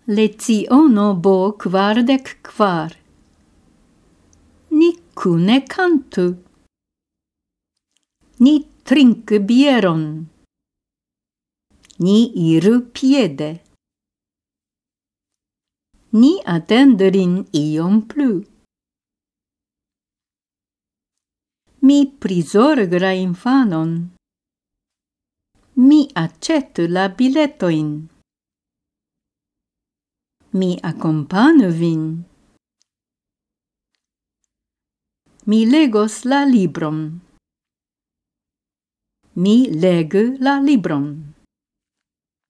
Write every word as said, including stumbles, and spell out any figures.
Leciono bo kvardek kvar. Ni kune kantu. Ni trinku bieron. Ni iru piede. Ni attendu lin iom plu. Mi prizorgu la infanon. Mi accetu la biletoin. Mi accompanu vin. Mi legos la libron. Mi legu la libron.